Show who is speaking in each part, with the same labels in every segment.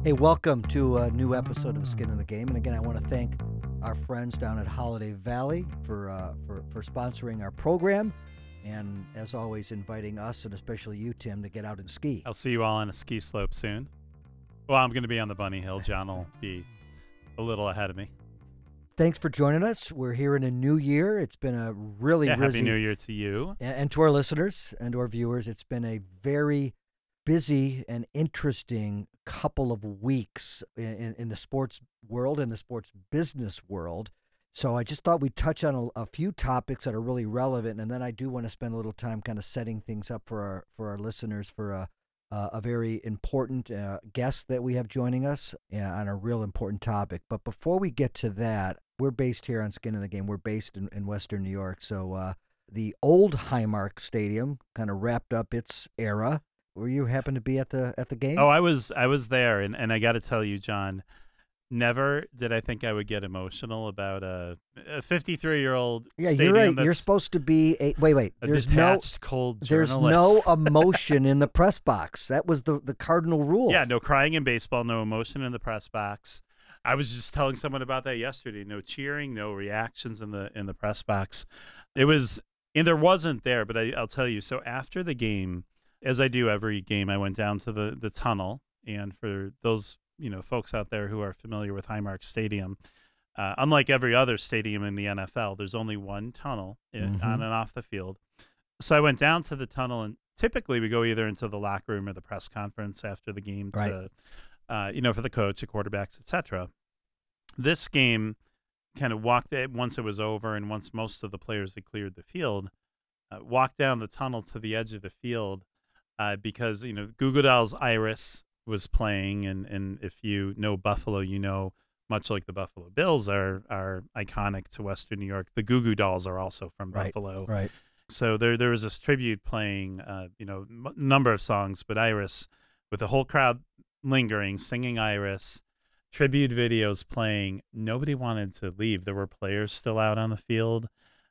Speaker 1: Hey, welcome to a new episode of Skin in the Game. And again, I want to thank our friends down at Holiday Valley for sponsoring our program. And as always, inviting us and especially you, Tim, to get out and ski.
Speaker 2: I'll see you all on a ski slope soon. Well, I'm going to be on the Bunny Hill. John will be a little ahead of me.
Speaker 1: Thanks for joining us. We're here in a new year. It's been a really
Speaker 2: Happy New Year to you.
Speaker 1: And to our listeners and to our viewers. It's been a very busy and interesting couple of weeks in the sports world and the sports business world. So I just thought we'd touch on a few topics that are really relevant, and then I do want to spend a little time kind of setting things up for our listeners for a very important guest that we have joining us on a real important topic. But before we get to that, we're based here on Skin in the Game. We're based in Western New York. So the old Highmark Stadium kind of wrapped up its era. Were you happen to be at the game?
Speaker 2: Oh, I was there, and I got to tell you, John, never did I think I would get emotional about a 53-year-old.
Speaker 1: Yeah, you're right. You're supposed to be wait.
Speaker 2: There's detached, cold journalist.
Speaker 1: There's no emotion in the press box. That was the cardinal rule.
Speaker 2: Yeah, no crying in baseball, no emotion in the press box. I was just telling someone about that yesterday. No cheering, no reactions in the press box. It was, and there wasn't there, but I'll tell you. So after the game, as I do every game, I went down to the tunnel, and for those folks out there who are familiar with Highmark Stadium, unlike every other stadium in the NFL, there's only one tunnel on and off the field. So I went down to the tunnel, and typically we go either into the locker room or the press conference after the game to, for the coach, the quarterbacks, etc. This game kind of walked it once it was over, and once most of the players had cleared the field, walked down the tunnel to the edge of the field. Because Goo Goo Dolls' Iris was playing, and if you know Buffalo, much like the Buffalo Bills are iconic to Western New York, the Goo Goo Dolls are also from Buffalo.
Speaker 1: Right.
Speaker 2: So there was this tribute playing, number of songs, but Iris, with the whole crowd lingering, singing Iris, tribute videos playing. Nobody wanted to leave. There were players still out on the field.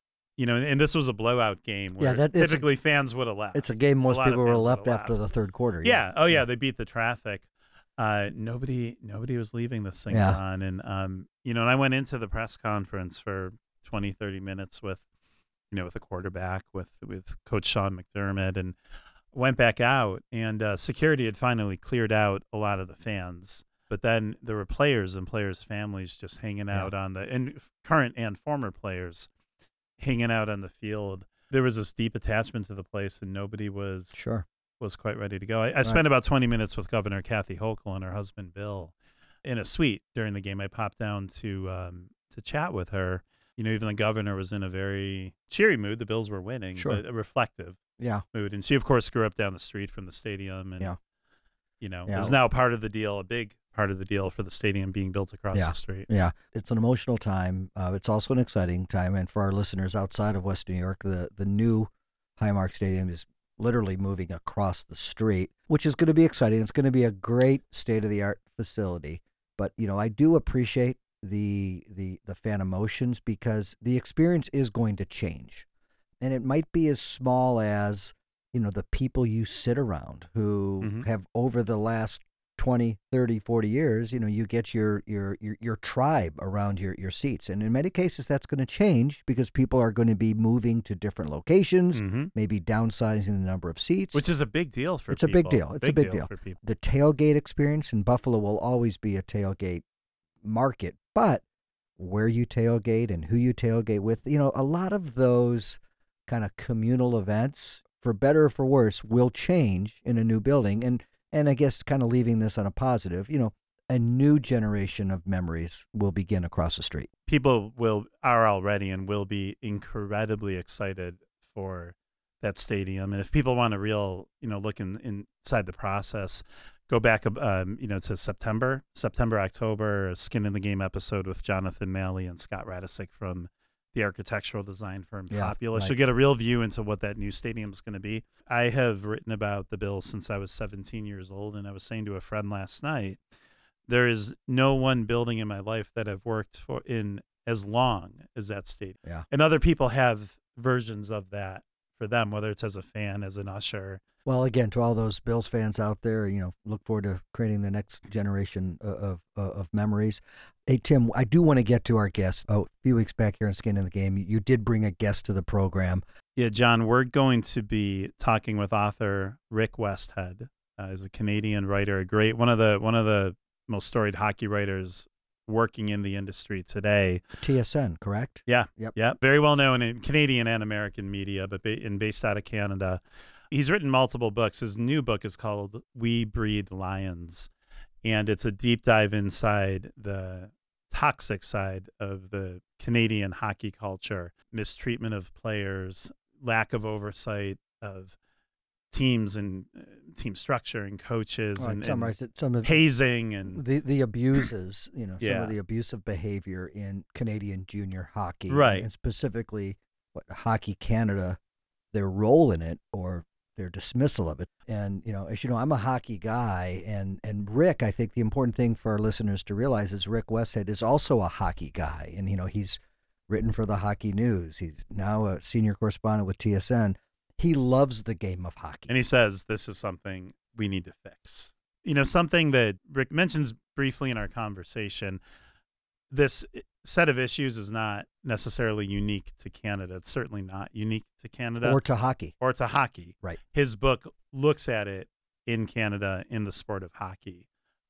Speaker 2: And this was a blowout game where typically fans would have left.
Speaker 1: It's a game most people would have left after the third quarter.
Speaker 2: Yeah. Oh, yeah. They beat the traffic. Nobody was leaving this thing on. And, and I went into the press conference for 20, 30 minutes with the quarterback, with Coach Sean McDermott, and went back out. And security had finally cleared out a lot of the fans. But then there were players and players' families just hanging out and current and former players hanging out on the field. There was this deep attachment to the place, and nobody was quite ready to go. I spent about 20 minutes with Governor Kathy Hochul and her husband Bill in a suite during the game. I popped down to chat with her. Even the governor was in a very cheery mood. The Bills were winning, but a reflective mood. And she, of course, grew up down the street from the stadium, and is now part of the deal, a big part of the deal for the stadium being built across the street.
Speaker 1: Yeah, it's an emotional time. It's also an exciting time. And for our listeners outside of Western New York, the new Highmark Stadium is literally moving across the street, which is going to be exciting. It's going to be a great state-of-the-art facility. But, I do appreciate the fan emotions because the experience is going to change. And it might be as small as, the people you sit around who have over the last 20, 30, 40 years, you get your tribe around your seats. And in many cases, that's going to change because people are going to be moving to different locations, maybe downsizing the number of seats.
Speaker 2: Which is a big deal for
Speaker 1: people. It's a big deal
Speaker 2: for people.
Speaker 1: The tailgate experience in Buffalo will always be a tailgate market, but where you tailgate and who you tailgate with, a lot of those kind of communal events, for better or for worse, will change in a new building. And I guess kind of leaving this on a positive, a new generation of memories will begin across the street.
Speaker 2: People are already and will be incredibly excited for that stadium. And if people want a real, look inside the process, go back, to September, October, a Skin in the Game episode with Jonathan Malley and Scott Radisick from the architectural design firm Populous. You'll get a real view into what that new stadium is going to be. I have written about the Bills since I was 17 years old, and I was saying to a friend last night, there is no one building in my life that I've worked for in as long as that stadium.
Speaker 1: Yeah.
Speaker 2: And other people have versions of that for them, whether it's as a fan, as an usher.
Speaker 1: Well, again, to all those Bills fans out there, look forward to creating the next generation of memories. Hey, Tim, I do want to get to our guest. A few weeks back here on Skin in the Game, you did bring a guest to the program.
Speaker 2: Yeah, John, we're going to be talking with author Rick Westhead. He's a Canadian writer, one of the most storied hockey writers working in the industry today.
Speaker 1: TSN, correct?
Speaker 2: Yeah,
Speaker 1: yep.
Speaker 2: Yeah, very well known in Canadian and American media, but based out of Canada. He's written multiple books. His new book is called We Breed Lions, and it's a deep dive inside the toxic side of the Canadian hockey culture, mistreatment of players, lack of oversight of teams and team structure and coaches, and
Speaker 1: some of
Speaker 2: hazing and
Speaker 1: the abuses, some
Speaker 2: Yeah.
Speaker 1: of the abusive behavior in Canadian junior hockey,
Speaker 2: Right.
Speaker 1: and specifically Hockey Canada, their role in it or their dismissal of it. And, as you know, I'm a hockey guy, and Rick, I think the important thing for our listeners to realize is Rick Westhead is also a hockey guy. And, he's written for the Hockey News. He's now a senior correspondent with TSN. He loves the game of hockey.
Speaker 2: And he says this is something we need to fix. Something that Rick mentions briefly in our conversation, this set of issues is not necessarily unique to Canada. It's certainly not unique to Canada.
Speaker 1: Or to hockey.
Speaker 2: Right. His book looks at it in Canada in the sport of hockey,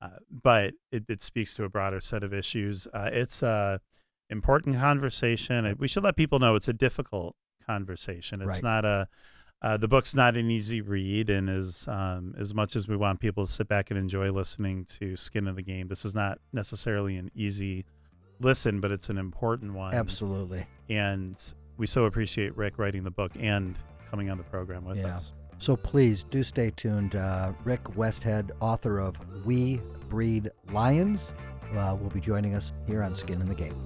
Speaker 2: but it speaks to a broader set of issues. It's an important conversation. We should let people know it's a difficult conversation. It's
Speaker 1: right.
Speaker 2: not the book's not an easy read, and as much as we want people to sit back and enjoy listening to Skin in the Game, this is not necessarily an easy listen, but it's an important one.
Speaker 1: Absolutely.
Speaker 2: And we so appreciate Rick writing the book and coming on the program with us.
Speaker 1: So please do stay tuned. Rick Westhead, author of We Breed Lions, will be joining us here on Skin in the Game.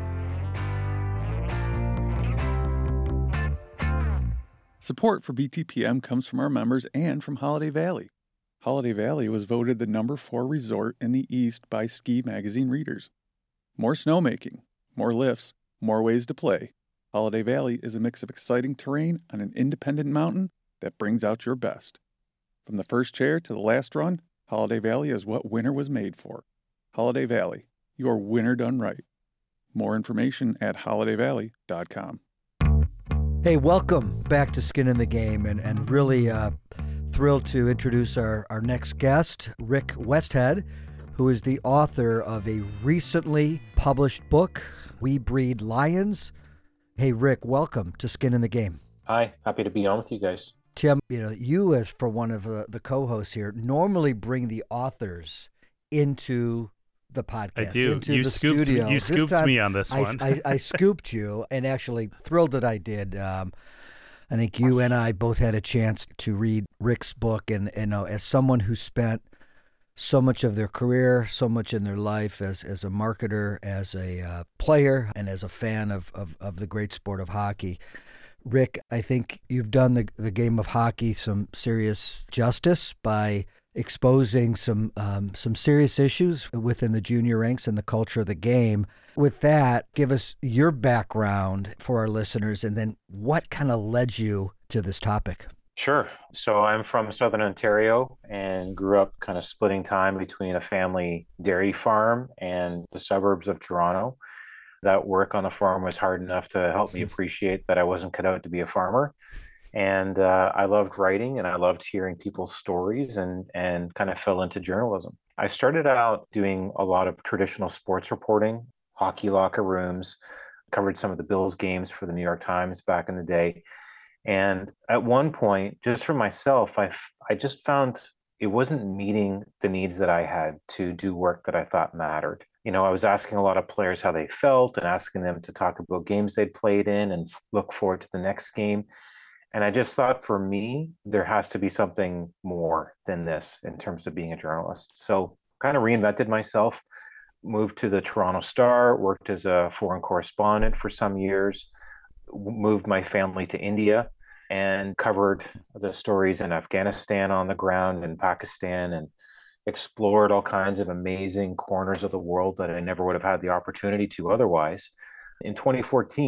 Speaker 3: Support for BTPM comes from our members and from Holiday Valley. Holiday Valley was voted the number 4 resort in the East by Ski Magazine readers. More snowmaking, more lifts, more ways to play. Holiday Valley is a mix of exciting terrain on an independent mountain that brings out your best. From the first chair to the last run, Holiday Valley is what winter was made for. Holiday Valley, your winter done right. More information at holidayvalley.com.
Speaker 1: Hey, welcome back to Skin in the Game, and really thrilled to introduce our next guest, Rick Westhead, who is the author of a recently published book, We Breed Lions. Hey, Rick, welcome to Skin in the Game.
Speaker 4: Hi, happy to be on with you guys.
Speaker 1: Tim, you as for one of the co-hosts here, normally bring the authors into the podcast.
Speaker 2: I do.
Speaker 1: Into
Speaker 2: You
Speaker 1: the
Speaker 2: scooped
Speaker 1: studio.
Speaker 2: me. You scooped me on this one.
Speaker 1: I scooped you, and actually thrilled that I did. I think you and I both had a chance to read Rick's book, and as someone who spent so much of their career, so much in their life as a marketer, as a player, and as a fan of the great sport of hockey, Rick, I think you've done the game of hockey some serious justice by exposing some serious issues within the junior ranks and the culture of the game. With that, give us your background for our listeners, and then what kind of led you to this topic?
Speaker 4: Sure. So I'm from Southern Ontario and grew up kind of splitting time between a family dairy farm and the suburbs of Toronto. That work on the farm was hard enough to help me appreciate that I wasn't cut out to be a farmer. And I loved writing and I loved hearing people's stories and kind of fell into journalism. I started out doing a lot of traditional sports reporting, hockey locker rooms, covered some of the Bills games for the New York Times back in the day. And at one point, just for myself, I just found it wasn't meeting the needs that I had to do work that I thought mattered. I was asking a lot of players how they felt and asking them to talk about games they'd played in and look forward to the next game. And I just thought for me, there has to be something more than this in terms of being a journalist. So kind of reinvented myself, moved to the Toronto Star, worked as a foreign correspondent for some years, moved my family to India and covered the stories in Afghanistan on the ground and Pakistan and explored all kinds of amazing corners of the world that I never would have had the opportunity to otherwise. In 2014,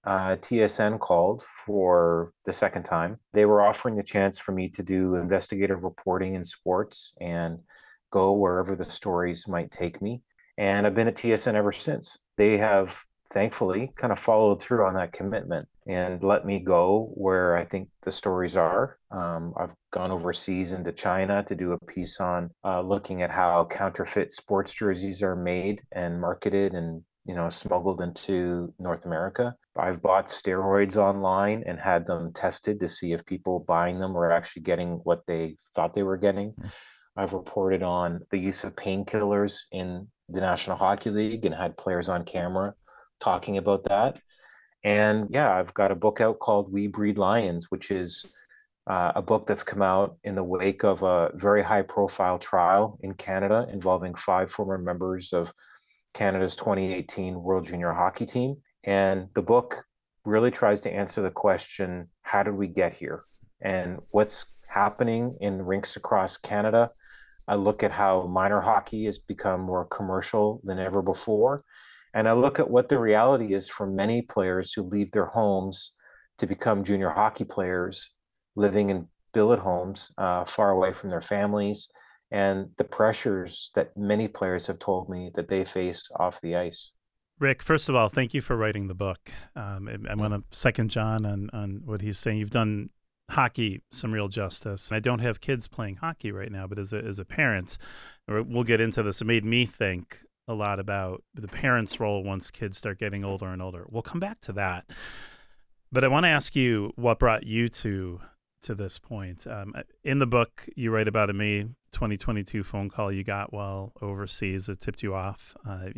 Speaker 4: TSN called for the second time. They were offering the chance for me to do investigative reporting in sports and go wherever the stories might take me. And I've been at TSN ever since. They have thankfully kind of followed through on that commitment and let me go where I think the stories are. I've gone overseas into China to do a piece on looking at how counterfeit sports jerseys are made and marketed and smuggled into North America. I've bought steroids online and had them tested to see if people buying them were actually getting what they thought they were getting. I've reported on the use of painkillers in the National Hockey League and had players on camera talking about that. And yeah, I've got a book out called We Breed Lions, which is a book that's come out in the wake of a very high profile trial in Canada involving 5 former members of Canada's 2018 World Junior Hockey Team. And the book really tries to answer the question, how did we get here? And what's happening in rinks across Canada? I look at how minor hockey has become more commercial than ever before. And I look at what the reality is for many players who leave their homes to become junior hockey players, living in billet homes far away from their families, and the pressures that many players have told me that they face off the ice.
Speaker 2: Rick, first of all, thank you for writing the book. I want to second John on what he's saying. You've done hockey some real justice. I don't have kids playing hockey right now, but as a parent, we'll get into this. It made me think a lot about the parents' role once kids start getting older and older. We'll come back to that. But I want to ask you what brought you to this point. In the book, you write about a May 2022 phone call you got while overseas that tipped you off,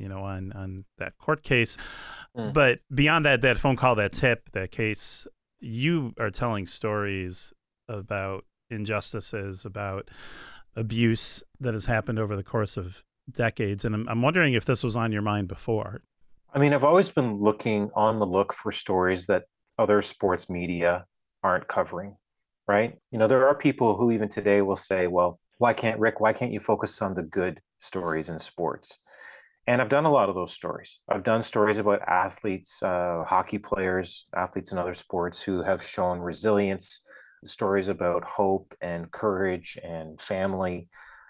Speaker 2: on that court case. But beyond that phone call, that tip, that case, you are telling stories about injustices, about abuse that has happened over the course of decades. And I'm wondering if this was on your mind before.
Speaker 4: I mean, I've always been on the look for stories that other sports media aren't covering. Right? There are people who even today will say, well, why can't you focus on the good stories in sports? And I've done a lot of those stories. I've done stories about athletes, hockey players, athletes in other sports who have shown resilience, stories about hope and courage and family.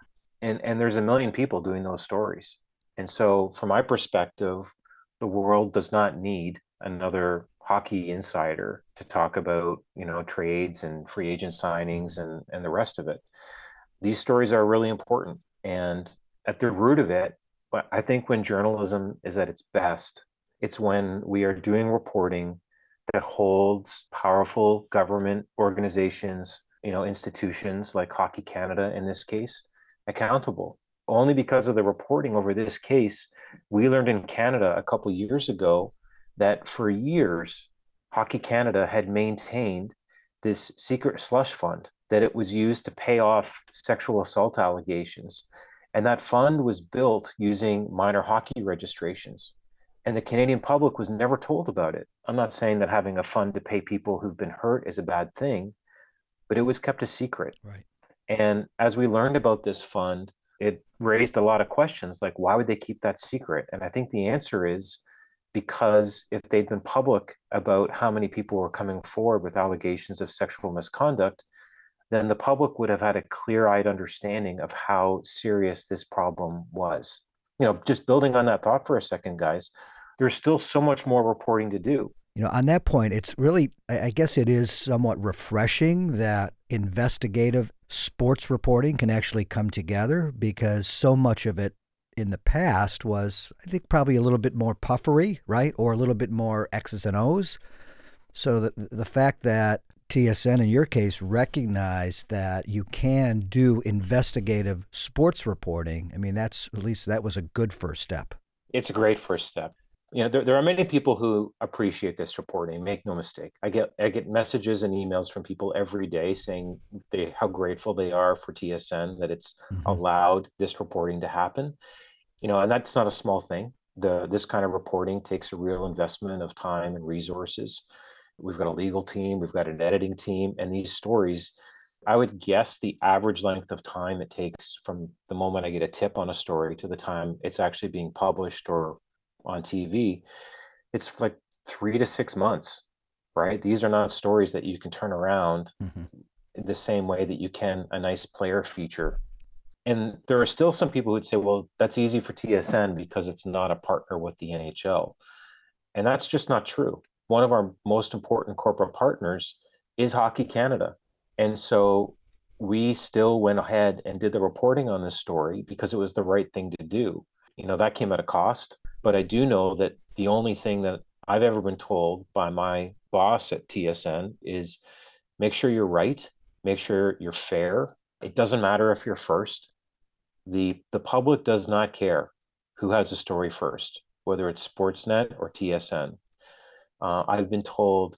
Speaker 4: And there's a million people doing those stories. And so from my perspective, the world does not need another hockey insider to talk about, trades and free agent signings and the rest of it. These stories are really important. And at the root of it, I think when journalism is at its best, it's when we are doing reporting that holds powerful government organizations, institutions like Hockey Canada in this case, accountable. Only because of the reporting over this case, we learned in Canada a couple years ago that for years, Hockey Canada had maintained this secret slush fund that it was used to pay off sexual assault allegations. And that fund was built using minor hockey registrations. And the Canadian public was never told about it. I'm not saying that having a fund to pay people who've been hurt is a bad thing, but it was kept a secret.
Speaker 1: Right.
Speaker 4: And as we learned about this fund, it raised a lot of questions like, why would they keep that secret? And I think the answer is because if they'd been public about how many people were coming forward with allegations of sexual misconduct, then the public would have had a clear-eyed understanding of how serious this problem was. Just building on that thought for a second, guys, there's still so much more reporting to do.
Speaker 1: On that point, it's really, I guess it is somewhat refreshing that investigative sports reporting can actually come together, because so much of it in the past was, I think, probably a little bit more puffery, right? Or a little bit more X's and O's. So the fact that TSN, in your case, recognized that you can do investigative sports reporting, I mean, at least that was a good first step.
Speaker 4: It's a great first step. There are many people who appreciate this reporting. Make no mistake. I get messages and emails from people every day saying how grateful they are for TSN that it's allowed this reporting to happen. And that's not a small thing. This kind of reporting takes a real investment of time and resources. We've got a legal team, we've got an editing team, and these stories, I would guess the average length of time it takes from the moment I get a tip on a story to the time it's actually being published or on TV, it's like 3 to 6 months, right? These are not stories that you can turn around
Speaker 1: Mhm.
Speaker 4: the same way that you can a nice player feature. And there are still some people who'd say, well, that's easy for TSN because it's not a partner with the NHL. And that's just not true. One of our most important corporate partners is Hockey Canada. And so we still went ahead and did the reporting on this story because it was the right thing to do. That came at a cost. But I do know that the only thing that I've ever been told by my boss at TSN is make sure you're right, make sure you're fair. It doesn't matter if you're first. The public does not care who has a story first, whether it's Sportsnet or TSN. I've been told,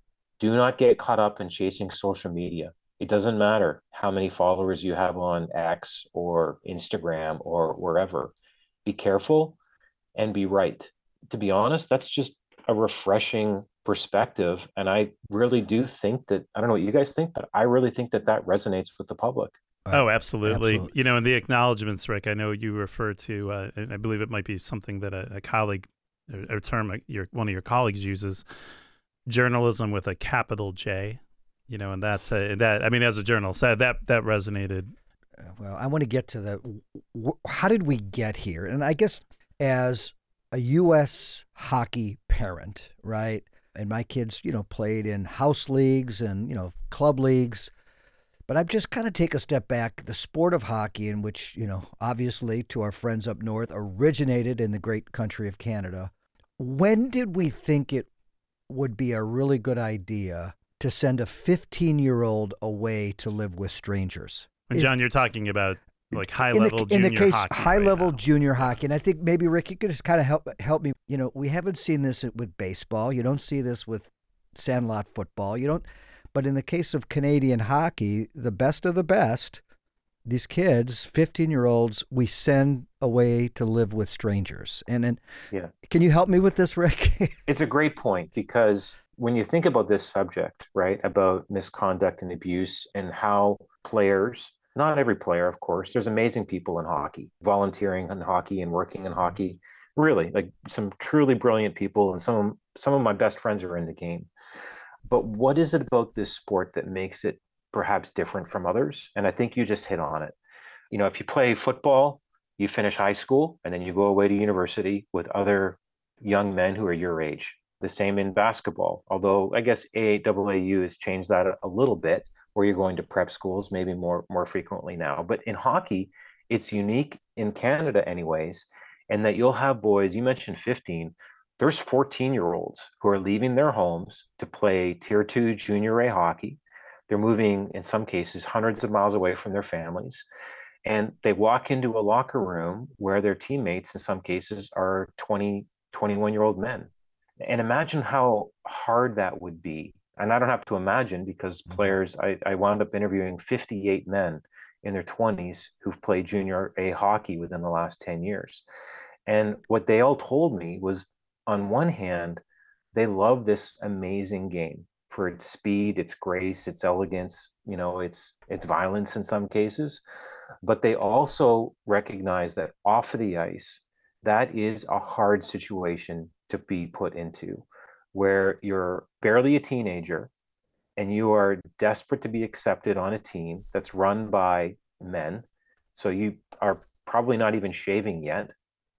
Speaker 4: do not get caught up in chasing social media. It doesn't matter how many followers you have on X or Instagram or wherever. Be careful and be right. To be honest, that's just a refreshing perspective. And I really do think that, I don't know what you guys think, but I really think that that resonates with the public.
Speaker 2: Oh, absolutely.
Speaker 1: Absolutely.
Speaker 2: And the acknowledgments, Rick, I know you refer to, and I believe it might be something that a colleague, or a term one of your colleagues uses, journalism with a capital J, and that's that. I mean, as a journalist, that resonated.
Speaker 1: Well, I want to get to how did we get here? And I guess as a U.S. hockey parent, right? And my kids, played in house leagues and, club leagues. But I've just kind of take a step back. The sport of hockey, in which, obviously to our friends up north, originated in the great country of Canada. When did we think it would be a really good idea to send a 15-year-old away to live with strangers?
Speaker 2: And John, you're talking about like high-level
Speaker 1: in the
Speaker 2: junior
Speaker 1: case,
Speaker 2: hockey.
Speaker 1: high-level
Speaker 2: right now.
Speaker 1: junior hockey. And I think maybe, Rick, you could just kind of help me. We haven't seen this with baseball. You don't see this with sandlot football. You don't. But in the case of Canadian hockey, the best of the best, these kids, 15-year-olds, we send away to live with strangers. And
Speaker 4: Yeah.
Speaker 1: Can you help me with this, Rick?
Speaker 4: It's a great point because when you think about this subject, right, about misconduct and abuse and how players, not every player, of course, there's amazing people in hockey, volunteering in hockey and working in hockey, really, like some truly brilliant people, and some of my best friends are in the game. But what is it about this sport that makes it perhaps different from others? And I think you just hit on it. If you play football, you finish high school and then you go away to university with other young men who are your age. The same in basketball, although I guess AAU has changed that a little bit, where you're going to prep schools maybe more frequently now. But in hockey, it's unique in Canada anyways, and that you'll have boys, you mentioned 15, there's 14-year-olds who are leaving their homes to play Tier 2 Junior A hockey. They're moving, in some cases, hundreds of miles away from their families. And they walk into a locker room where their teammates, in some cases, are 20, 21-year-old men. And imagine how hard that would be. And I don't have to imagine because players, I wound up interviewing 58 men in their 20s who've played Junior A hockey within the last 10 years. And what they all told me was, on one hand, they love this amazing game for its speed, its grace, its elegance, its violence in some cases. But they also recognize that off of the ice, that is a hard situation to be put into, where you're barely a teenager and you are desperate to be accepted on a team that's run by men. So you are probably not even shaving yet,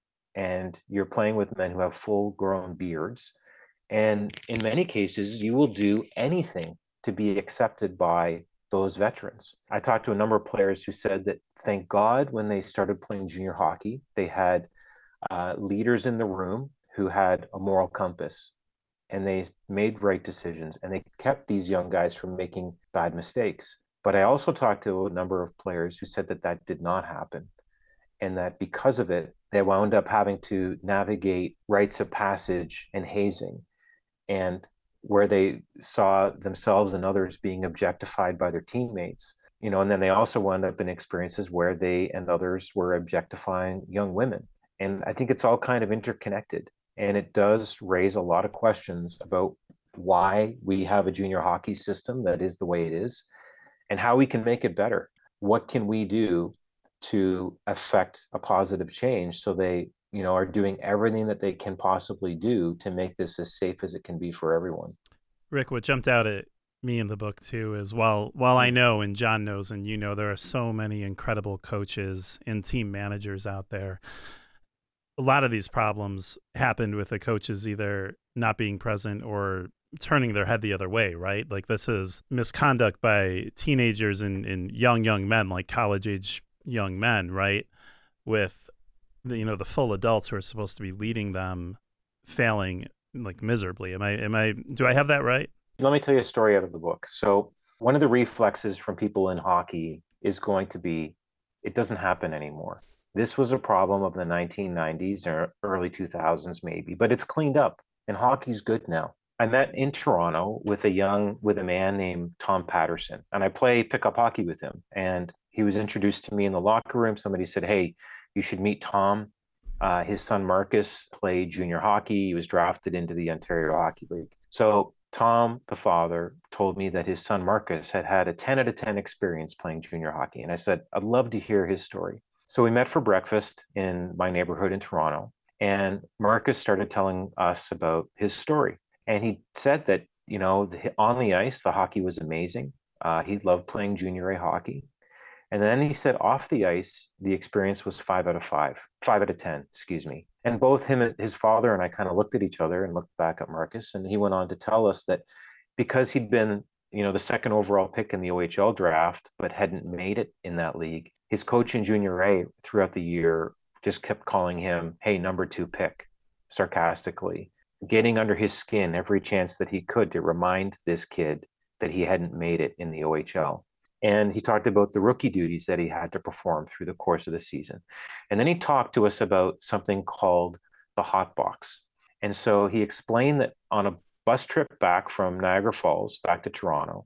Speaker 4: and you're playing with men who have full grown beards. And in many cases, you will do anything to be accepted by those veterans. I talked to a number of players who said that, thank God, when they started playing junior hockey, they had leaders in the room who had a moral compass, and they made right decisions, and they kept these young guys from making bad mistakes. But I also talked to a number of players who said that that did not happen, and that because of it, they wound up having to navigate rites of passage and hazing, and where they saw themselves and others being objectified by their teammates. And then they also wound up in experiences where they and others were objectifying young women. And I think it's all kind of interconnected. And it does raise a lot of questions about why we have a junior hockey system that is the way it is and how we can make it better. What can we do to affect a positive change so they are doing everything that they can possibly do to make this as safe as it can be for everyone.
Speaker 2: Rick, what jumped out at me in the book too is while I know and John knows and there are so many incredible coaches and team managers out there, a lot of these problems happened with the coaches either not being present or turning their head the other way, right? Like this is misconduct by teenagers and young men, like college age young men, right? With the full adults who are supposed to be leading them failing like miserably. Do I have that right?
Speaker 4: Let me tell you a story out of the book. So one of the reflexes from people in hockey is going to be, it doesn't happen anymore. This was a problem of the 1990s or early 2000s maybe, but it's cleaned up and hockey's good now. I met in Toronto with a man named Tom Patterson, and I play pickup hockey with him. And he was introduced to me in the locker room. Somebody said, "Hey, you should meet Tom. His son Marcus played junior hockey. He was drafted into the Ontario Hockey League." So Tom, the father, told me that his son Marcus had a 10 out of 10 experience playing junior hockey. And I said, I'd love to hear his story. So we met for breakfast in my neighborhood in Toronto, and Marcus started telling us about his story. And he said that, on the ice, the hockey was amazing. He loved playing junior A hockey. And then he said off the ice, the experience was 5 out of 10, excuse me. And both him and his father and I kind of looked at each other and looked back at Marcus. And he went on to tell us that because he'd been, the second overall pick in the OHL draft, but hadn't made it in that league, his coach in junior A throughout the year just kept calling him, "Hey, number 2 pick," sarcastically, getting under his skin every chance that he could to remind this kid that he hadn't made it in the OHL. And he talked about the rookie duties that he had to perform through the course of the season. And then he talked to us about something called the hot box. And so he explained that on a bus trip back from Niagara Falls back to Toronto,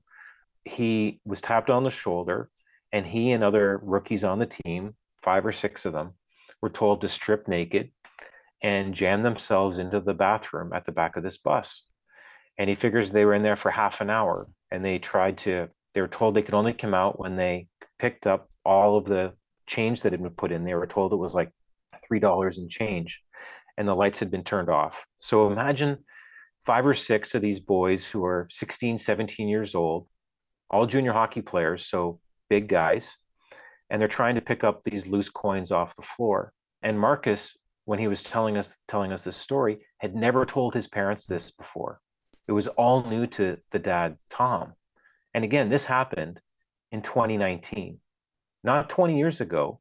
Speaker 4: he was tapped on the shoulder, and he and other rookies on the team, 5 or 6 of them, were told to strip naked and jam themselves into the bathroom at the back of this bus. And he figures they were in there for half an hour, and they were told they could only come out when they picked up all of the change that had been put in. They were told it was like $3 and change, and the lights had been turned off. So imagine 5 or 6 of these boys who are 16, 17 years old, all junior hockey players, so big guys, and they're trying to pick up these loose coins off the floor. And Marcus, when he was telling us this story, had never told his parents this before. It was all new to the dad, Tom. And again, this happened in 2019, not 20 years ago,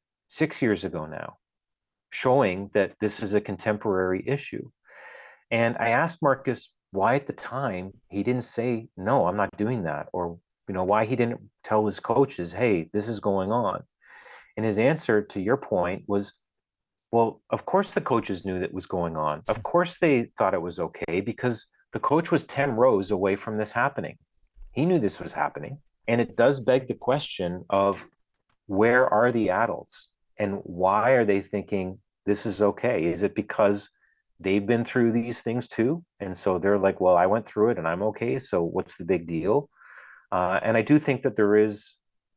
Speaker 4: 6 years ago now, showing that this is a contemporary issue. And I asked Marcus why at the time he didn't say, "No, I'm not doing that," or, why he didn't tell his coaches, "Hey, this is going on." And his answer to your point was, well, of course the coaches knew that was going on. Of course they thought it was okay, because the coach was 10 rows away from this happening. He knew this was happening. And it does beg the question of, where are the adults and why are they thinking this is okay? Is it because they've been through these things too? And so they're like, well, I went through it and I'm okay, so what's the big deal? And I do think that there is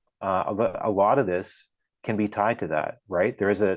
Speaker 4: a lot of this can be tied to that, right? There is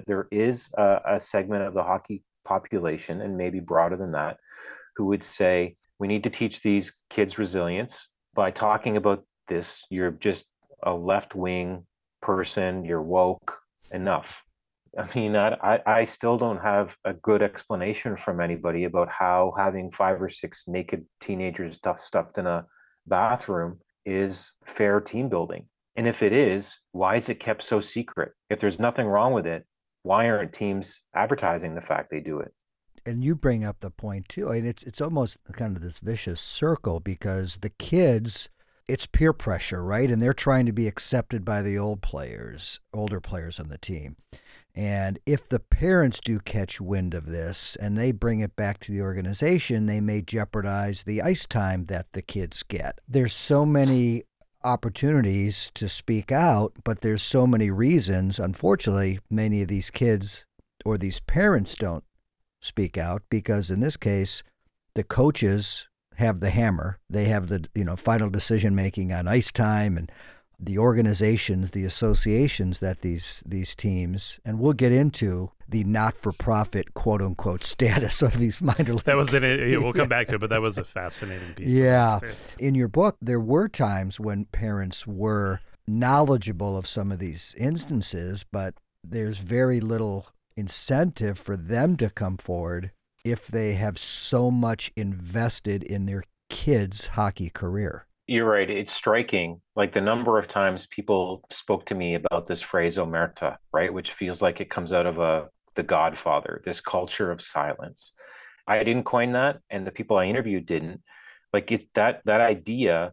Speaker 4: a segment of the hockey population, and maybe broader than that, who would say we need to teach these kids resilience. By talking about this, you're just a left-wing person, you're woke, enough. I mean, I still don't have a good explanation from anybody about how having 5 or 6 naked teenagers stuffed in a bathroom is fair team building. And if it is, why is it kept so secret? If there's nothing wrong with it, why aren't teams advertising the fact they do it?
Speaker 1: And you bring up the point too. I mean, it's almost kind of this vicious circle, because the kids, it's peer pressure, right? And they're trying to be accepted by the older players on the team. And if the parents do catch wind of this and they bring it back to the organization, they may jeopardize the ice time that the kids get. There's so many opportunities to speak out, but there's so many reasons. Unfortunately, many of these kids or these parents don't speak out, because in this case, the coaches have the hammer. They have the final decision making on ice time, and the organizations, the associations that these teams, and we'll get into the not-for-profit, quote-unquote, status of these minor league.
Speaker 2: That was we'll come back to it, but that was a fascinating piece.
Speaker 1: Yeah. In your book, there were times when parents were knowledgeable of some of these instances, but there's very little incentive for them to come forward if they have so much invested in their kids' hockey career.
Speaker 4: You're right. It's striking, like the number of times people spoke to me about this phrase omerta, right? Which feels like it comes out of The Godfather, this culture of silence. I didn't coin that, and the people I interviewed didn't. Like that idea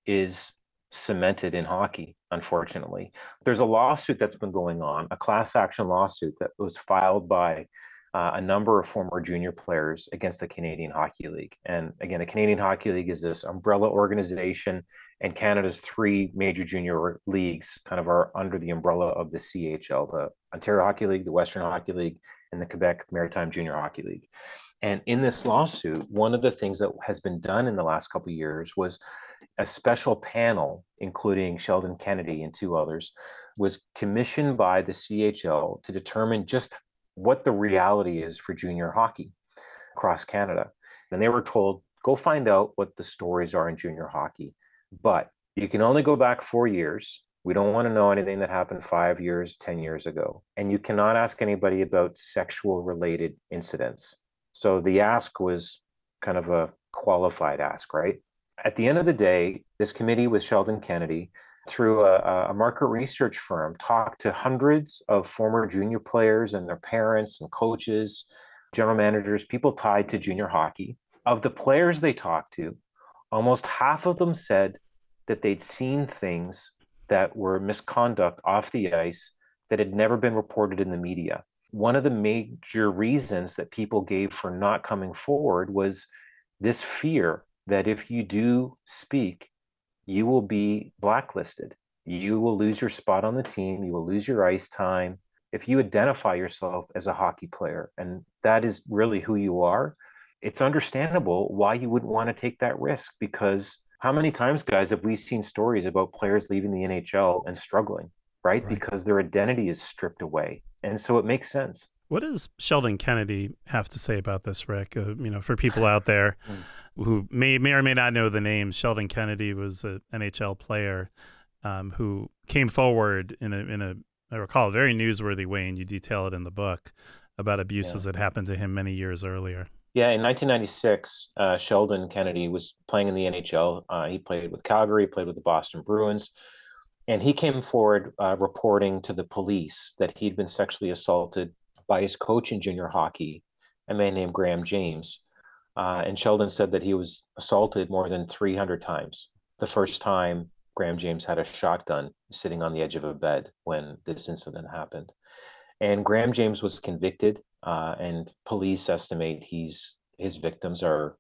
Speaker 4: is cemented in hockey, unfortunately. There's a lawsuit that's been going on, a class action lawsuit that was filed by a number of former junior players against the Canadian Hockey League. And again, the Canadian Hockey League is this umbrella organization, and Canada's three major junior leagues kind of are under the umbrella of the CHL, the Ontario Hockey League, the Western Hockey League, and the Quebec Maritime Junior Hockey League. And in this lawsuit, one of the things that has been done in the last couple of years was a special panel, including Sheldon Kennedy and two others, was commissioned by the CHL to determine just what the reality is for junior hockey across Canada. And they were told, go find out what the stories are in junior hockey. But you can only go back 4 years. We don't want to know anything that happened 5 years, 10 years ago. And you cannot ask anybody about sexual related incidents. So the ask was kind of a qualified ask, right? At the end of the day, this committee with Sheldon Kennedy, through a market research firm, talked to hundreds of former junior players and their parents and coaches, general managers, people tied to junior hockey. Of the players they talked to, almost half of them said that they'd seen things that were misconduct off the ice that had never been reported in the media. One of the major reasons that people gave for not coming forward was this fear that if you do speak, you will be blacklisted. You will lose your spot on the team. You will lose your ice time. If you identify yourself as a hockey player, and that is really who you are, it's understandable why you wouldn't want to take that risk, because how many times, guys, have we seen stories about players leaving the NHL and struggling, right? Because their identity is stripped away. And so it makes sense.
Speaker 2: What does Sheldon Kennedy have to say about this, Rick? For people out there who may or may not know the names, Sheldon Kennedy was an NHL player who came forward in a I recall, a very newsworthy way, and you detail it in the book, about abuses that happened to him many years earlier.
Speaker 4: Yeah, in 1996, Sheldon Kennedy was playing in the NHL. He played with Calgary, played with the Boston Bruins, and he came forward reporting to the police that he'd been sexually assaulted by his coach in junior hockey, a man named Graham James. And Sheldon said that he was assaulted more than 300 times. The first time, Graham James had a shotgun sitting on the edge of a bed when this incident happened. And Graham James was convicted, and police estimate his victims are,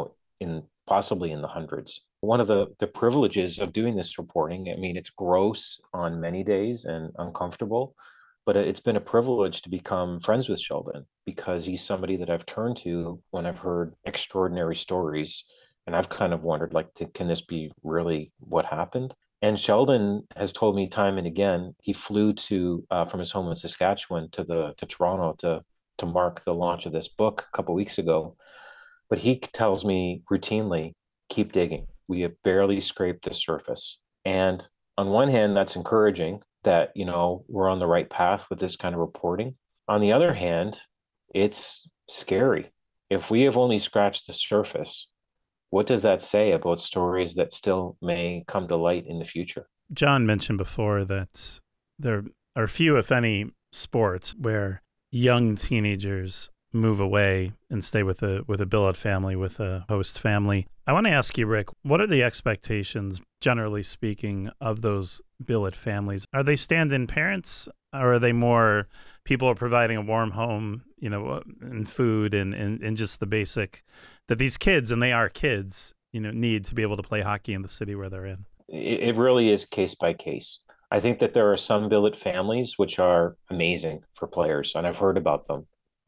Speaker 4: possibly in the hundreds. One of the privileges of doing this reporting, I mean, it's gross on many days and uncomfortable, but it's been a privilege to become friends with Sheldon, because he's somebody that I've turned to when I've heard extraordinary stories. And I've kind of wondered, can this be really what happened? And Sheldon has told me time and again, he flew from his home in Saskatchewan to Toronto to mark the launch of this book a couple of weeks ago. But he tells me routinely, keep digging. We have barely scraped the surface. And on one hand, that's encouraging that, we're on the right path with this kind of reporting. On the other hand, it's scary. If we have only scratched the surface, what does that say about stories that still may come to light in the future?
Speaker 2: John mentioned before that there are few, if any, sports where young teenagers move away and stay with a billet family, with a host family. I want to ask you, Rick, what are the expectations, generally speaking, of those billet families? Are they stand-in parents, or are they more people are providing a warm home, and food and just the basic that these kids, and they are kids, need to be able to play hockey in the city where they're in?
Speaker 4: It really is case by case. I think that there are some billet families which are amazing for players, and I've heard about them.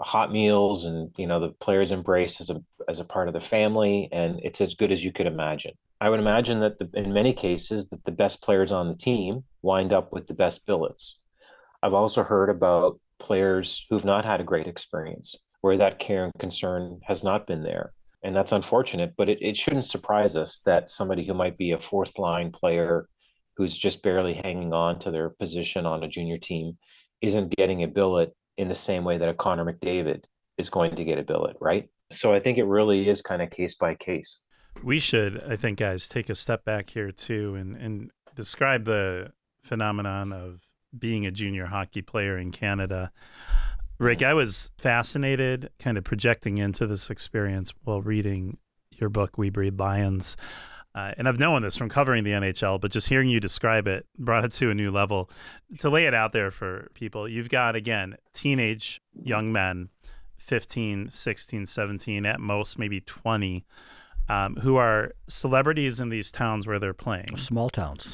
Speaker 4: hot meals, and the players embraced as a part of the family, and it's as good as you could imagine. I would imagine that in many cases that the best players on the team wind up with the best billets. I've also heard about players who've not had a great experience, where that care and concern has not been there. And that's unfortunate, but it shouldn't surprise us that somebody who might be a fourth line player who's just barely hanging on to their position on a junior team isn't getting a billet in the same way that a Connor McDavid is going to get a billet, right? So I think it really is kind of case by case.
Speaker 2: We should, I think, guys, take a step back here too and describe the phenomenon of being a junior hockey player in Canada. Rick, I was fascinated kind of projecting into this experience while reading your book, We Breed Lions. And I've known this from covering the NHL, but just hearing you describe it brought it to a new level. To lay it out there for people, you've got, again, teenage young men, 15, 16, 17, at most maybe 20, who are celebrities in these towns where they're playing.
Speaker 1: Small towns.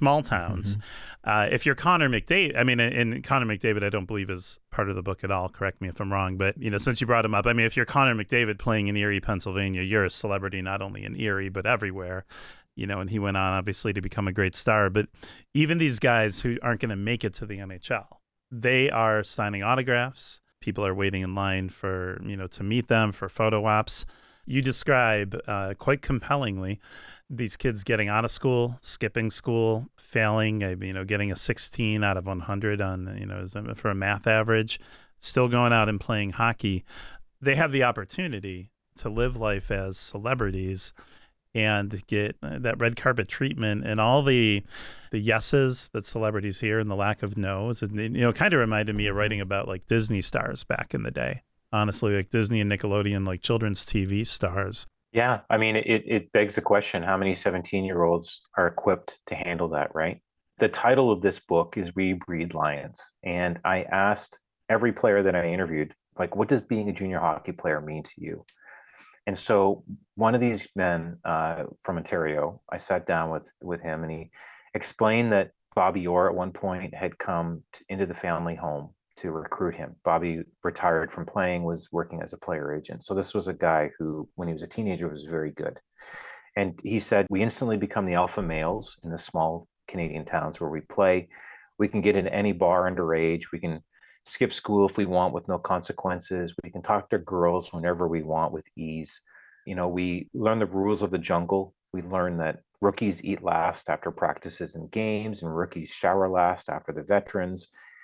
Speaker 2: Mm-hmm. If you're Connor McDavid, I mean, and Connor McDavid, I don't believe is part of the book at all. Correct me if I'm wrong. But, since you brought him up, I mean, if you're Connor McDavid playing in Erie, Pennsylvania, you're a celebrity not only in Erie, but everywhere. And he went on, obviously, to become a great star. But even these guys who aren't going to make it to the NHL, they are signing autographs. People are waiting in line for, to meet them for photo ops. You describe quite compellingly these kids getting out of school, skipping school, failing, getting a 16 out of 100 on, for a math average, still going out and playing hockey. They have the opportunity to live life as celebrities and get that red carpet treatment and all the yeses that celebrities hear and the lack of no's. And, kind of reminded me of writing about like Disney stars back in the day. Honestly, like Disney and Nickelodeon, like children's TV stars.
Speaker 4: Yeah. I mean, it begs the question, how many 17-year-olds are equipped to handle that, right? The title of this book is We Breed Lions. And I asked every player that I interviewed, like, what does being a junior hockey player mean to you? And so one of these men from Ontario, I sat down with him, and he explained that Bobby Orr at one point had come into the family home to recruit him. Bobby retired from playing, was working as a player agent. So this was a guy who, when he was a teenager, was very good. And he said, we instantly become the alpha males in the small Canadian towns where we play. We can get into any bar underage. We can skip school if we want with no consequences. We can talk to girls whenever we want with ease. We learn the rules of the jungle. We learn that rookies eat last after practices and games, and rookies shower last after the veterans,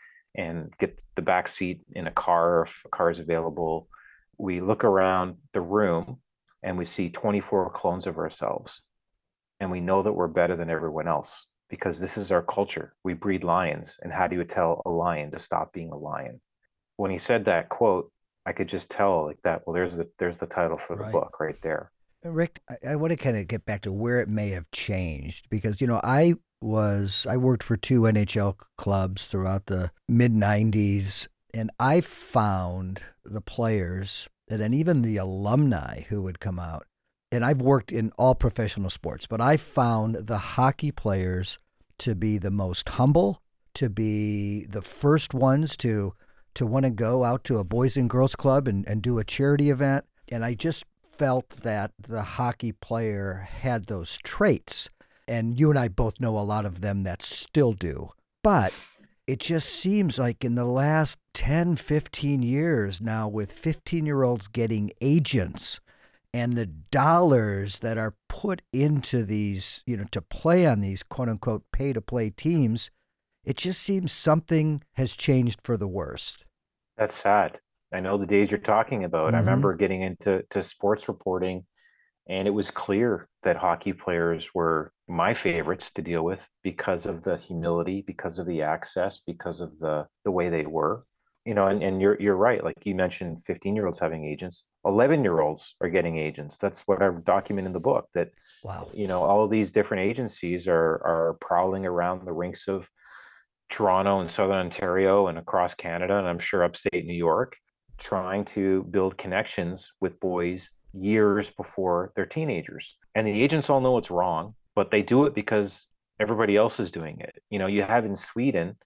Speaker 4: and get the back seat in a car if a car is available. We look around the room and we see 24 clones of ourselves. And we know that we're better than everyone else because this is our culture. We breed lions. And how do you tell a lion to stop being a lion? When he said that quote, I could just tell like that, well, there's the title for the book right there.
Speaker 1: Rick, I want to kind of get back to where it may have changed because, I worked for 2 NHL clubs throughout the mid-90s, and I found the players and then even the alumni who would come out, and I've worked in all professional sports, but I found the hockey players to be the most humble, to be the first ones to want to go out to a Boys and Girls Club and do a charity event, and I just felt that the hockey player had those traits. And you and I both know a lot of them that still do. But it just seems like in the last 10, 15 years now, with 15-year-olds getting agents and the dollars that are put into these, to play on these quote-unquote pay-to-play teams, it just seems something has changed for the worst.
Speaker 4: That's sad. I know the days you're talking about.
Speaker 1: Mm-hmm.
Speaker 4: I remember getting into sports reporting, and it was clear that hockey players were my favorites to deal with because of the humility, because of the access, because of the way they were. And you're right. Like you mentioned, 15-year-olds having agents, 11-year-olds are getting agents. That's what I've documented in the book. That
Speaker 1: wow,
Speaker 4: all of these different agencies are prowling around the rinks of Toronto and Southern Ontario and across Canada, and I'm sure upstate New York, trying to build connections with boys years before they're teenagers. And the agents all know it's wrong, but they do it because everybody else is doing it. You have in Sweden,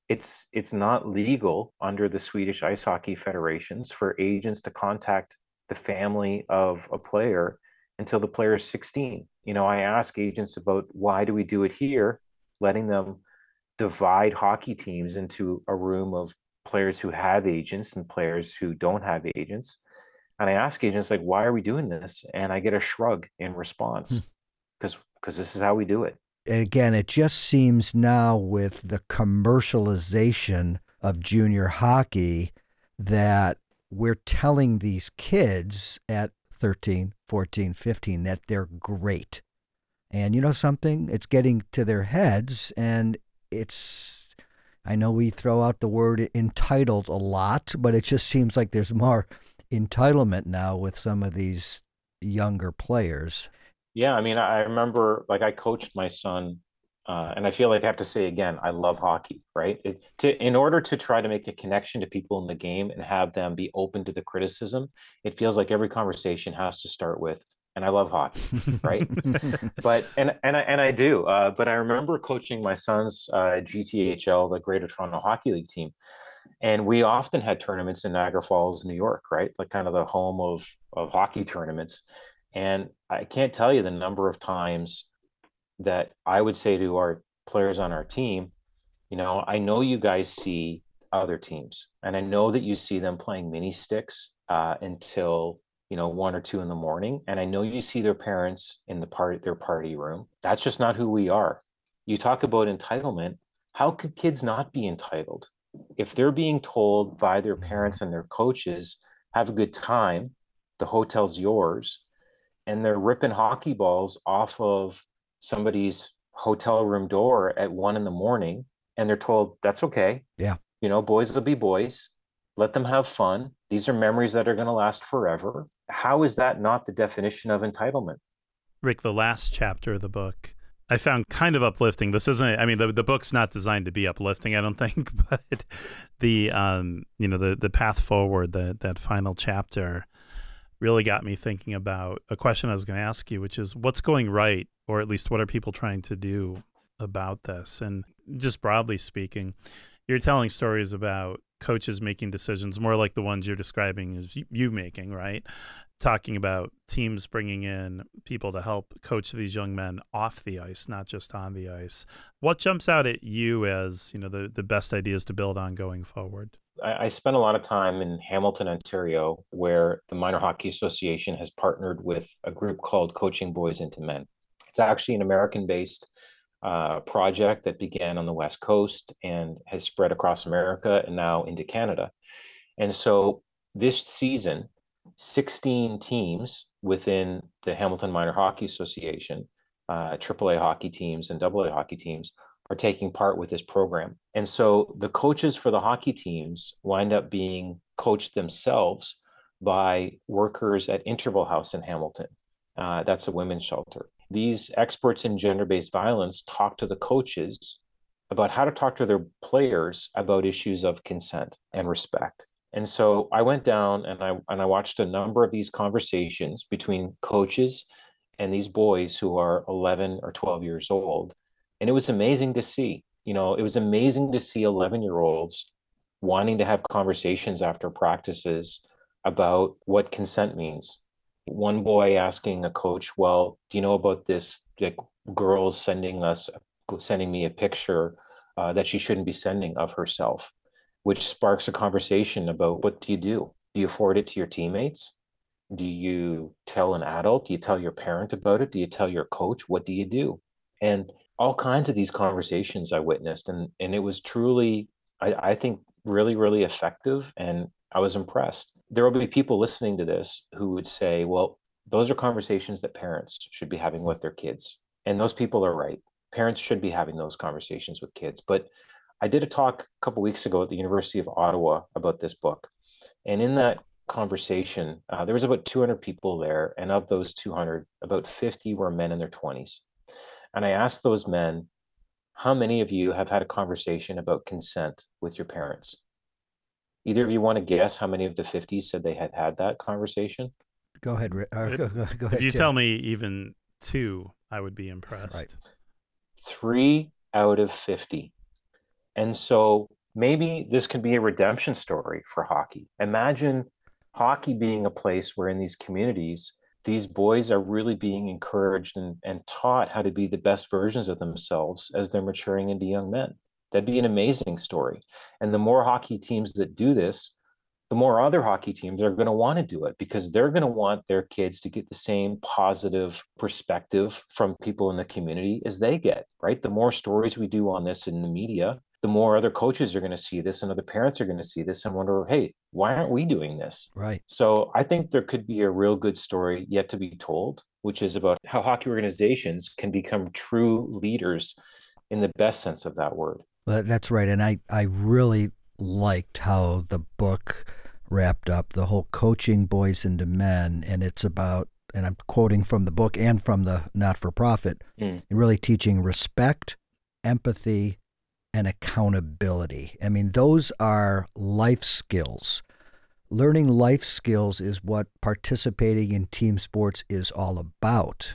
Speaker 4: it's not legal under the Swedish Ice Hockey Federations for agents to contact the family of a player until the player is 16. I ask agents about why do we do it here, letting them divide hockey teams into a room of players who have agents and players who don't have agents. And I ask agents, like, why are we doing this? And I get a shrug in response, because this is how we do it.
Speaker 1: Again, it just seems now with the commercialization of junior hockey that we're telling these kids at 13, 14, 15 that they're great. And you know something? It's getting to their heads, and I know we throw out the word entitled a lot, but it just seems like there's more entitlement now with some of these younger players.
Speaker 4: Yeah, I mean, I remember, like, I coached my son, and I feel like I have to say again, I love hockey, right? In order to try to make a connection to people in the game and have them be open to the criticism, it feels like every conversation has to start with, and I love hockey, right? But I do. But I remember coaching my son's GTHL, the Greater Toronto Hockey League team, and we often had tournaments in Niagara Falls, New York, right? Like kind of the home of hockey tournaments. And I can't tell you the number of times that I would say to our players on our team, I know you guys see other teams, and I know that you see them playing mini sticks until 1 or 2 in the morning, and I know you see their parents in their party room. That's just not who we are. You talk about entitlement. How could kids not be entitled if they're being told by their parents and their coaches, have a good time, the hotel's yours, and they're ripping hockey balls off of somebody's hotel room door at 1 in the morning, and they're told that's okay.
Speaker 1: Yeah.
Speaker 4: Boys will be boys. Let them have fun. These are memories that are going to last forever. How is that not the definition of entitlement?
Speaker 2: Rick, the last chapter of the book I found kind of uplifting. This isn't, I mean, the book's not designed to be uplifting, I don't think, but the path forward, that final chapter really got me thinking about a question I was going to ask you, which is what's going right, or at least what are people trying to do about this? And just broadly speaking, you're telling stories about coaches making decisions more like the ones you're describing as you making, right? Talking about teams bringing in people to help coach these young men off the ice, not just on the ice. What jumps out at you as, the best ideas to build on going forward?
Speaker 4: I spent a lot of time in Hamilton, Ontario, where the Minor Hockey Association has partnered with a group called Coaching Boys into Men. It's actually an American-based project that began on the West Coast and has spread across America and now into Canada. And so this season, 16 teams within the Hamilton Minor Hockey Association, AAA hockey teams and AA hockey teams, are taking part with this program. And so the coaches for the hockey teams wind up being coached themselves by workers at Interval House in Hamilton. That's a women's shelter. These experts in gender-based violence talk to the coaches about how to talk to their players about issues of consent and respect. And so I went down and I watched a number of these conversations between coaches and these boys who are 11 or 12 years old. And it was amazing to see, it was amazing to see 11-year-olds wanting to have conversations after practices about what consent means. One boy asking a coach, well, do you know about this, like, girls sending me a picture that she shouldn't be sending of herself, which sparks a conversation about what do you do? Do you forward it to your teammates? Do you tell an adult? Do you tell your parent about it? Do you tell your coach? What do you do? And all kinds of these conversations I witnessed, and it was truly, I think, really, really effective, and I was impressed. There will be people listening to this who would say, well, those are conversations that parents should be having with their kids. And those people are right. Parents should be having those conversations with kids. But I did a talk a couple of weeks ago at the University of Ottawa about this book. And in that conversation, there was about 200 people there. And of those 200, about 50 were men in their 20s. And I asked those men, how many of you have had a conversation about consent with your parents? Either of you want to guess how many of the 50 said they had had that conversation?
Speaker 1: Go ahead, Rick. Go ahead.
Speaker 2: If you
Speaker 1: Tim.
Speaker 2: tell me even 2, I would be impressed.
Speaker 1: Right.
Speaker 4: 3 out of 50. And so maybe this could be a redemption story for hockey. Imagine hockey being a place where in these communities, these boys are really being encouraged and taught how to be the best versions of themselves as they're maturing into young men. That'd be an amazing story. And the more hockey teams that do this, the more other hockey teams are going to want to do it because they're going to want their kids to get the same positive perspective from people in the community as they get, right? The more stories we do on this in the media, the more other coaches are going to see this and other parents are going to see this and wonder, hey, why aren't we doing this?
Speaker 1: Right.
Speaker 4: So I think there could be a real good story yet to be told, which is about how hockey organizations can become true leaders in the best sense of that word.
Speaker 1: Well, that's right. And I really liked how the book wrapped up the whole coaching boys into men. And it's about, and I'm quoting from the book and from the not-for-profit, really teaching respect, empathy, and accountability. I mean, those are life skills. Learning life skills is what participating in team sports is all about.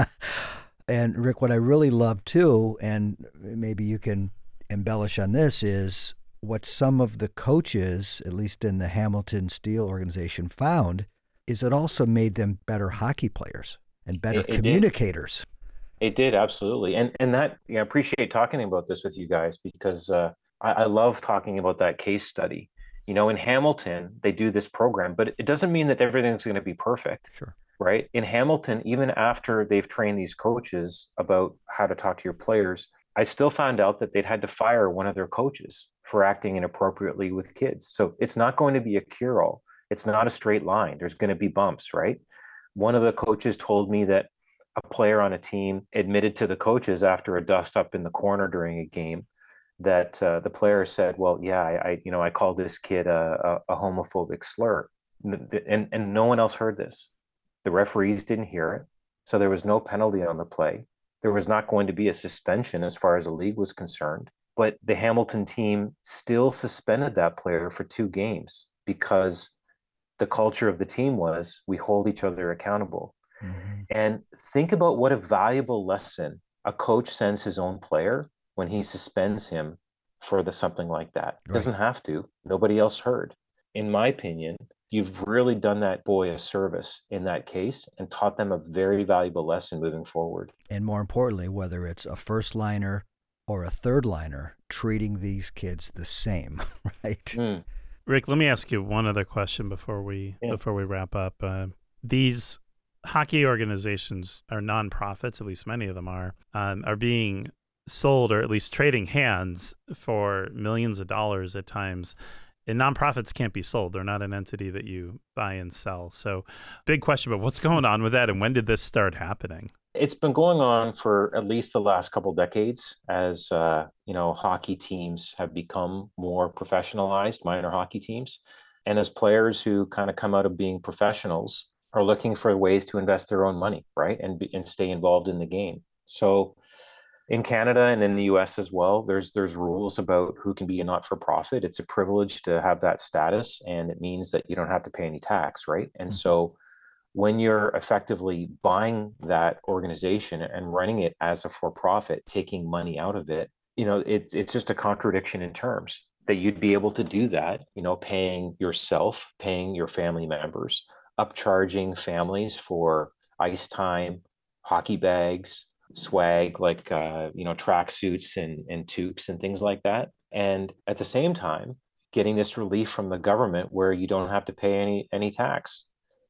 Speaker 1: And Rick, what I really love too, and maybe you can embellish on this, is what some of the coaches, at least in the Hamilton Steel organization, found is it also made them better hockey players and better communicators.
Speaker 4: It did, absolutely. And that, I appreciate talking about this with you guys because I love talking about that case study. In Hamilton, they do this program, but it doesn't mean that everything's going to be perfect.
Speaker 1: Sure.
Speaker 4: Right? In Hamilton, even after they've trained these coaches about how to talk to your players, I still found out that they'd had to fire one of their coaches for acting inappropriately with kids. So it's not going to be a cure-all. It's not a straight line. There's going to be bumps, right? One of the coaches told me that a player on a team admitted to the coaches after a dust up in the corner during a game that the player said, well, yeah, I called this kid a homophobic slur. And no one else heard this. The referees didn't hear it. So there was no penalty on the play. There was not going to be a suspension as far as the league was concerned. But the Hamilton team still suspended that player for 2 games because the culture of the team was we hold each other accountable. Mm-hmm. And think about what a valuable lesson a coach sends his own player when he suspends him for something like that. Right. Doesn't have to. Nobody else heard. In my opinion, you've really done that boy a service in that case and taught them a very valuable lesson moving forward.
Speaker 1: And more importantly, whether it's a first liner or a third liner, treating these kids the same, right?
Speaker 2: Rick, let me ask you one other question before we wrap up. These hockey organizations are nonprofits, at least many of them are being sold or at least trading hands for millions of dollars at times. And nonprofits can't be sold. They're not an entity that you buy and sell. So big question, but what's going on with that? And when did this start happening?
Speaker 4: It's been going on for at least the last couple of decades as, hockey teams have become more professionalized, minor hockey teams. And as players who kind of come out of being professionals are looking for ways to invest their own money, right? And stay involved in the game. So in Canada and in the US as well, there's rules about who can be a not-for-profit. It's a privilege to have that status, and it means that you don't have to pay any tax, right? And so when you're effectively buying that organization and running it as a for-profit, taking money out of it, it's just a contradiction in terms that you'd be able to do that, paying yourself, paying your family members, upcharging families for ice time, hockey bags, swag like track suits and toques and things like that, and at the same time getting this relief from the government where you don't have to pay any tax.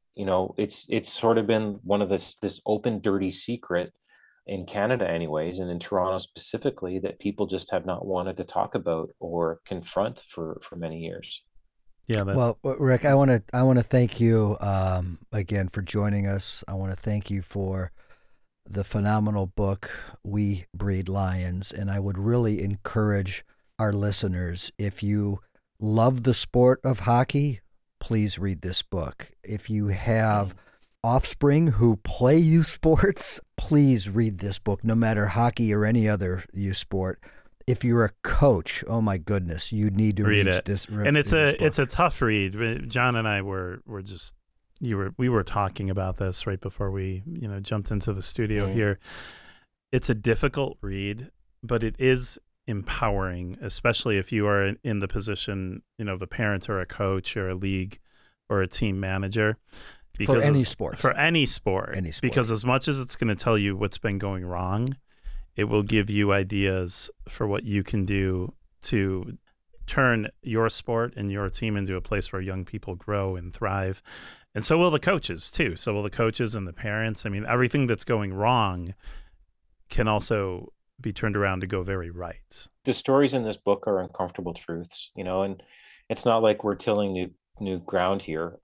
Speaker 4: It's sort of been one of this open dirty secret in Canada anyways, and in Toronto specifically, that people just have not wanted to talk about or confront for many years.
Speaker 2: Yeah.
Speaker 1: Well, Rick, I want to thank you again for joining us. I want to thank you for the phenomenal book, We Breed Lions. And I would really encourage our listeners, if you love the sport of hockey, please read this book. If you have offspring who play youth sports, please read this book, no matter hockey or any other youth sport. If you're a coach, oh my goodness, you need to read this.
Speaker 2: And it's a tough read. John and I were just we were talking about this right before we jumped into the studio here. It's a difficult read, but it is empowering, especially if you are in the position, of a parent or a coach or a league or a team manager.
Speaker 1: For any sport.
Speaker 2: For any sport.
Speaker 1: Any sport.
Speaker 2: Because as much as it's going to tell you what's been going wrong, it will give you ideas for what you can do to turn your sport and your team into a place where young people grow and thrive. And so will the coaches too. So will the coaches and the parents. I mean, everything that's going wrong can also be turned around to go very right.
Speaker 4: The stories in this book are uncomfortable truths, and it's not like we're tilling new ground here.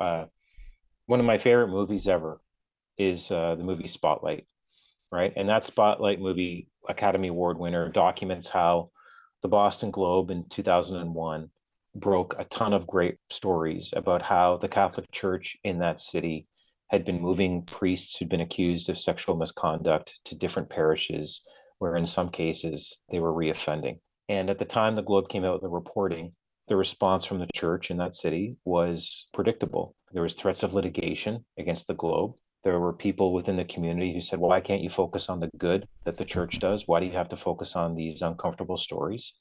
Speaker 4: One of my favorite movies ever is the movie Spotlight, right? And that Spotlight movie, Academy Award winner, documents how the Boston Globe in 2001 broke a ton of great stories about how the Catholic Church in that city had been moving priests who'd been accused of sexual misconduct to different parishes, where in some cases they were reoffending. And at the time the Globe came out with the reporting, the response from the church in that city was predictable. There was threats of litigation against the Globe. There were people within the community who said, why can't you focus on the good that the church does? Why do you have to focus on these uncomfortable stories?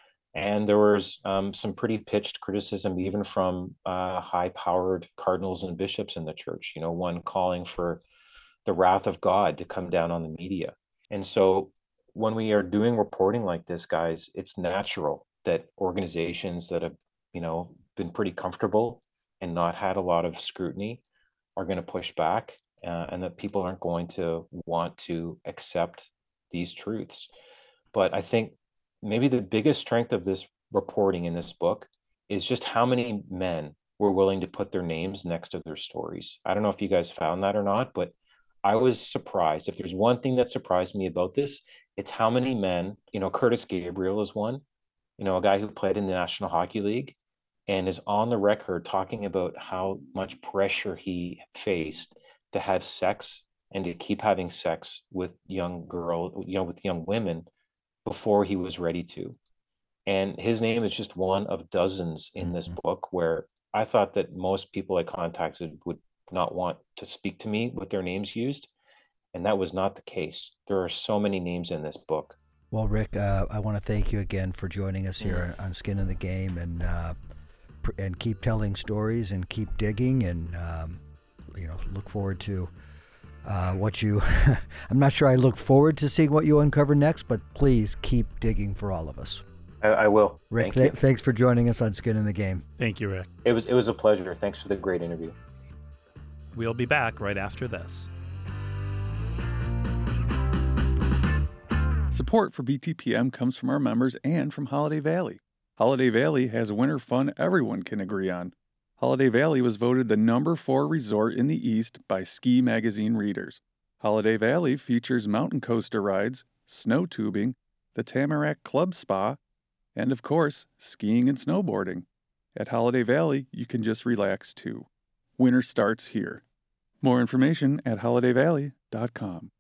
Speaker 4: And there was some pretty pitched criticism, even from high-powered cardinals and bishops in the church, one calling for the wrath of God to come down on the media. And so when we are doing reporting like this, guys, it's natural that organizations that have, been pretty comfortable and not had a lot of scrutiny are going to push back, and that people aren't going to want to accept these truths. But I think maybe the biggest strength of this reporting in this book is just how many men were willing to put their names next to their stories. I don't know if you guys found that or not, but I was surprised. If there's one thing that surprised me about this, it's how many men, Curtis Gabriel is one, a guy who played in the National Hockey League and is on the record talking about how much pressure he faced to have sex and to keep having sex with young women before he was ready to. And his name is just one of dozens in this book, where I thought that most people I contacted would not want to speak to me with their names used. And that was not the case. There are so many names in this book.
Speaker 1: Well, Rick, I want to thank you again for joining us here on Skin in the Game, and keep telling stories and keep digging, and look forward to what you I'm not sure I look forward to seeing what you uncover next, but please keep digging for all of us.
Speaker 4: I will.
Speaker 1: Rick, thanks for joining us on Skin in the Game.
Speaker 2: Thank you, Rick.
Speaker 4: It was a pleasure. Thanks for the great interview.
Speaker 2: We'll be back right after this.
Speaker 3: Support for BTPM comes from our members and from Holiday Valley. Holiday Valley has winter fun everyone can agree on. Holiday Valley was voted the number 4 resort in the East by Ski Magazine readers. Holiday Valley features mountain coaster rides, snow tubing, the Tamarack Club Spa, and of course, skiing and snowboarding. At Holiday Valley, you can just relax too. Winter starts here. More information at holidayvalley.com.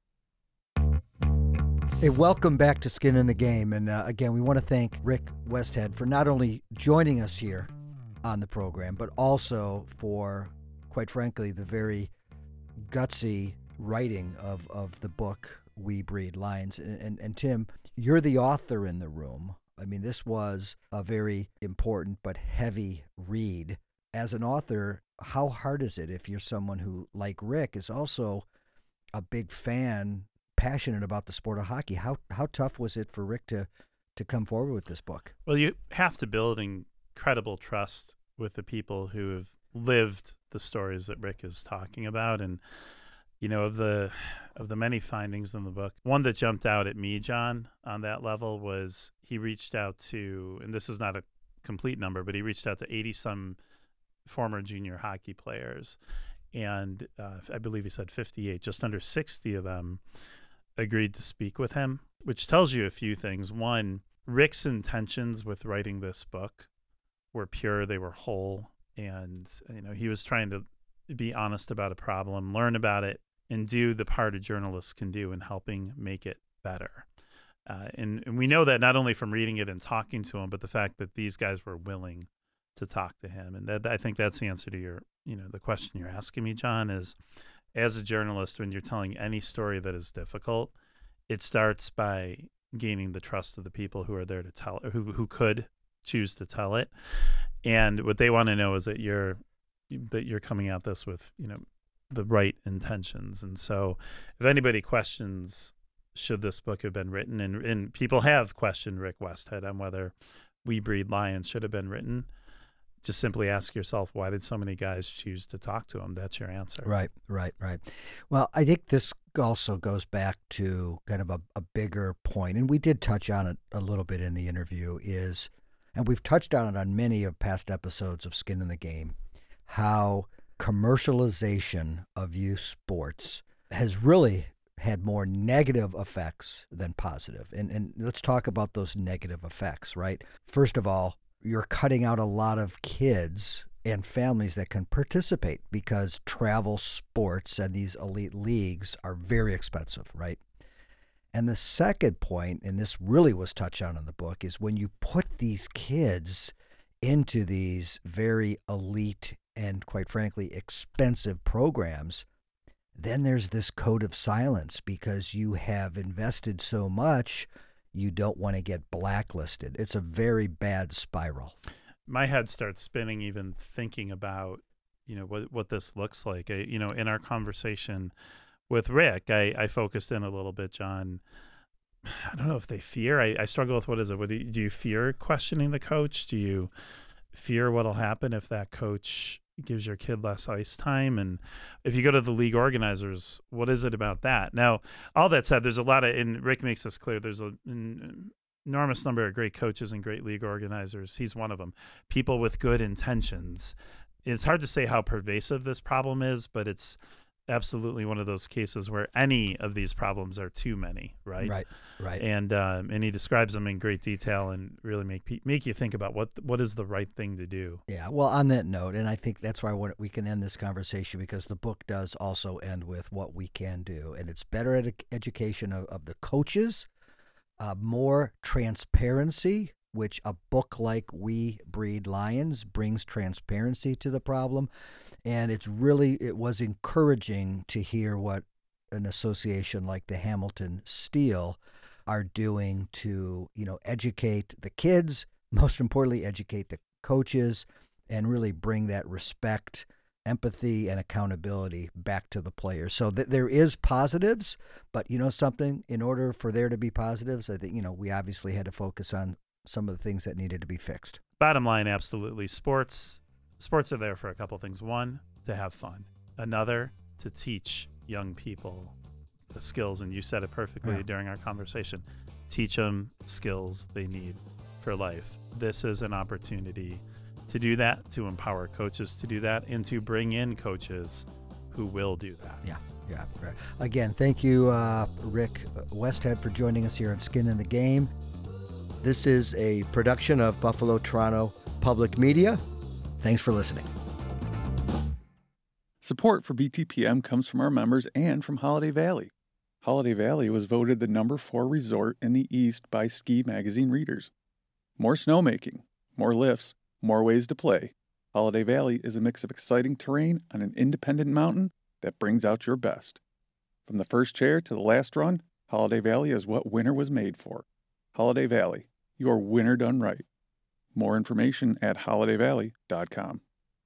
Speaker 1: Hey, welcome back to Skin in the Game. And again, we want to thank Rick Westhead for not only joining us here on the program, but also for, quite frankly, the very gutsy writing of the book, We Breed Lions. And Tim, you're the author in the room. I mean, this was a very important but heavy read. As an author, how hard is it if you're someone who, like Rick, is also a big fan, passionate about the sport of hockey? How tough was it for Rick to come forward with this book?
Speaker 2: Well, you have to build incredible trust with the people who have lived the stories that Rick is talking about. And, of the many findings in the book, one that jumped out at me, John, on that level was he reached out to, and this is not a complete number, but he reached out to 80-some former junior hockey players. And I believe he said 58, just under 60 of them agreed to speak with him, which tells you a few things. One, Rick's intentions with writing this book were pure, they were whole, and he was trying to be honest about a problem, learn about it, and do the part a journalist can do in helping make it better. And we know that not only from reading it and talking to him, but the fact that these guys were willing to talk to him. And that, I think that's the answer to your, the question you're asking me, John, is as a journalist, when you're telling any story that is difficult, it starts by gaining the trust of the people who are there to tell, who could choose to tell it. And what they want to know is that you're coming at this with, the right intentions. And so if anybody questions, should this book have been written, and people have questioned Rick Westhead on whether We Breed Lions should have been written, just simply ask yourself, why did so many guys choose to talk to him? That's your answer.
Speaker 1: Right. Well, I think this also goes back to kind of a bigger point, and we did touch on it a little bit in the interview, and we've touched on it on many of past episodes of Skin in the Game, how commercialization of youth sports has really had more negative effects than positive. And let's talk about those negative effects, right? First of all, you're cutting out a lot of kids and families that can participate because travel sports and these elite leagues are very expensive, right? And the second point, and this really was touched on in the book, is when you put these kids into these very elite and, quite frankly, expensive programs, then there's this code of silence because you have invested so much, you don't want to get blacklisted. It's a very bad spiral.
Speaker 2: My head starts spinning even thinking about, what this looks like. In our conversation with Rick, I focused in a little bit, John. I don't know if they fear. I struggle with what is it? Do you fear questioning the coach? Do you fear what'll happen if that coach gives your kid less ice time? And if you go to the league organizers, what is it about that? Now, all that said, there's a lot of, and Rick makes this clear, there's an enormous number of great coaches and great league organizers. He's one of them. People with good intentions. It's hard to say how pervasive this problem is, but it's absolutely one of those cases where any of these problems are too many, right?
Speaker 1: Right.
Speaker 2: And he describes them in great detail and really make you think about what is the right thing to do.
Speaker 1: Yeah. Well, on that note, and I think that's why we can end this conversation, because the book does also end with what we can do, and it's better education of the coaches, more transparency, which a book like We Breed Lions brings transparency to the problem. And it was encouraging to hear what an association like the Hamilton Steel are doing to, educate the kids, most importantly, educate the coaches, and really bring that respect, empathy, and accountability back to the players. So there is positives, but something, in order for there to be positives, I think, we obviously had to focus on some of the things that needed to be fixed.
Speaker 2: Bottom line, absolutely. Sports are there for a couple things. One, to have fun. Another, to teach young people the skills. And you said it perfectly during our conversation. Teach them skills they need for life. This is an opportunity to do that, to empower coaches to do that, and to bring in coaches who will do that.
Speaker 1: Yeah. Right. Again, thank you, Rick Westhead, for joining us here on Skin in the Game. This is a production of Buffalo Toronto Public Media. Thanks for listening.
Speaker 3: Support for BTPM comes from our members and from Holiday Valley. Holiday Valley was voted the number 4 resort in the East by Ski Magazine readers. More snowmaking, more lifts, more ways to play. Holiday Valley is a mix of exciting terrain on an independent mountain that brings out your best. From the first chair to the last run, Holiday Valley is what winter was made for. Holiday Valley, your winter done right. More information at holidayvalley.com.